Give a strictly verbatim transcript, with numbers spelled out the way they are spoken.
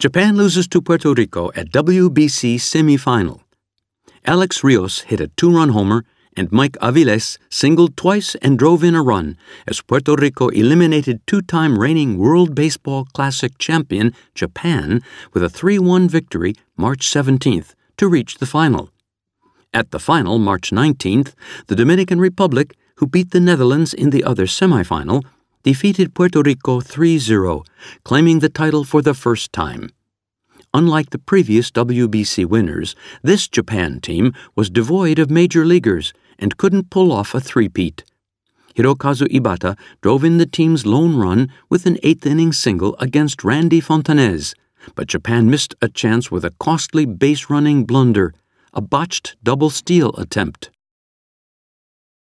Japan loses to Puerto Rico at W B C semifinal. Alex Rios hit a two-run homer, and Mike Aviles singled twice and drove in a run as Puerto Rico eliminated two-time reigning World Baseball Classic champion Japan with a three one victory March seventeenth to reach the final. At the final, March nineteenth, the Dominican Republic, who beat the Netherlands in the other semifinal, defeated Puerto Rico three zero, claiming the title for the first time. Unlike the previous W B C winners, this Japan team was devoid of major leaguers and couldn't pull off a three-peat. Hirokazu Ibata drove in the team's lone run with an eighth-inning single against Randy Fontanez, but Japan missed a chance with a costly base-running blunder, a botched double steal attempt.